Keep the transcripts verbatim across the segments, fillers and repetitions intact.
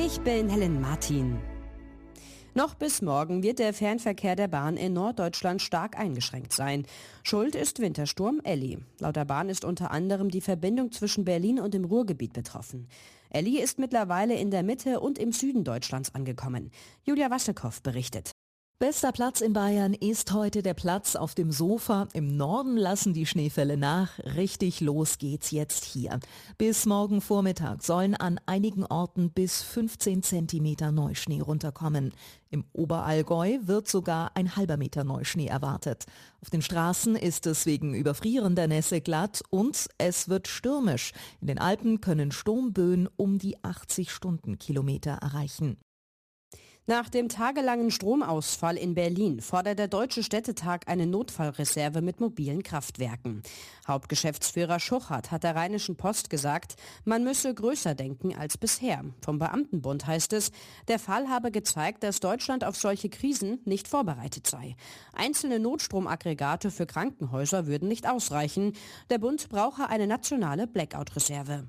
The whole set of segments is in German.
Ich bin Helen Martin. Noch bis morgen wird der Fernverkehr der Bahn in Norddeutschland stark eingeschränkt sein. Schuld ist Wintersturm Elli. Laut der Bahn ist unter anderem die Verbindung zwischen Berlin und dem Ruhrgebiet betroffen. Elli ist mittlerweile in der Mitte und im Süden Deutschlands angekommen. Julia Wasserkow berichtet. Bester Platz in Bayern ist heute der Platz auf dem Sofa. Im Norden lassen die Schneefälle nach. Richtig los geht's jetzt hier. Bis morgen Vormittag sollen an einigen Orten bis fünfzehn Zentimeter Neuschnee runterkommen. Im Oberallgäu wird sogar ein halber Meter Neuschnee erwartet. Auf den Straßen ist es wegen überfrierender Nässe glatt und es wird stürmisch. In den Alpen können Sturmböen um die achtzig Stundenkilometer erreichen. Nach dem tagelangen Stromausfall in Berlin fordert der Deutsche Städtetag eine Notfallreserve mit mobilen Kraftwerken. Hauptgeschäftsführer Schuchert hat der Rheinischen Post gesagt, man müsse größer denken als bisher. Vom Beamtenbund heißt es, der Fall habe gezeigt, dass Deutschland auf solche Krisen nicht vorbereitet sei. Einzelne Notstromaggregate für Krankenhäuser würden nicht ausreichen. Der Bund brauche eine nationale Blackout-Reserve.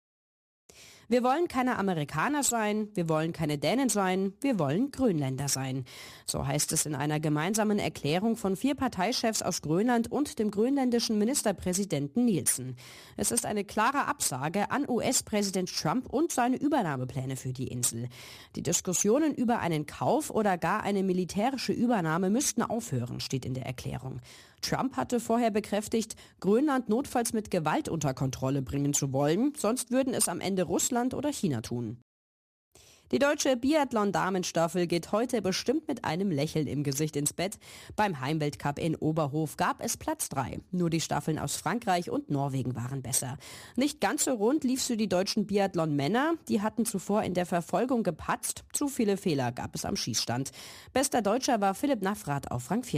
Wir wollen keine Amerikaner sein, wir wollen keine Dänen sein, wir wollen Grönländer sein. So heißt es in einer gemeinsamen Erklärung von vier Parteichefs aus Grönland und dem grönländischen Ministerpräsidenten Nielsen. Es ist eine klare Absage an U S-Präsident Trump und seine Übernahmepläne für die Insel. Die Diskussionen über einen Kauf oder gar eine militärische Übernahme müssten aufhören, steht in der Erklärung. Trump hatte vorher bekräftigt, Grönland notfalls mit Gewalt unter Kontrolle bringen zu wollen, sonst würden es am Ende Russland oder China tun. Die deutsche Biathlon-Damenstaffel geht heute bestimmt mit einem Lächeln im Gesicht ins Bett. Beim Heimweltcup in Oberhof gab es Platz drei. Nur die Staffeln aus Frankreich und Norwegen waren besser. Nicht ganz so rund lief es für die deutschen Biathlon-Männer. Die hatten zuvor in der Verfolgung gepatzt. Zu viele Fehler gab es am Schießstand. Bester Deutscher war Philipp Navrat auf Rang vier.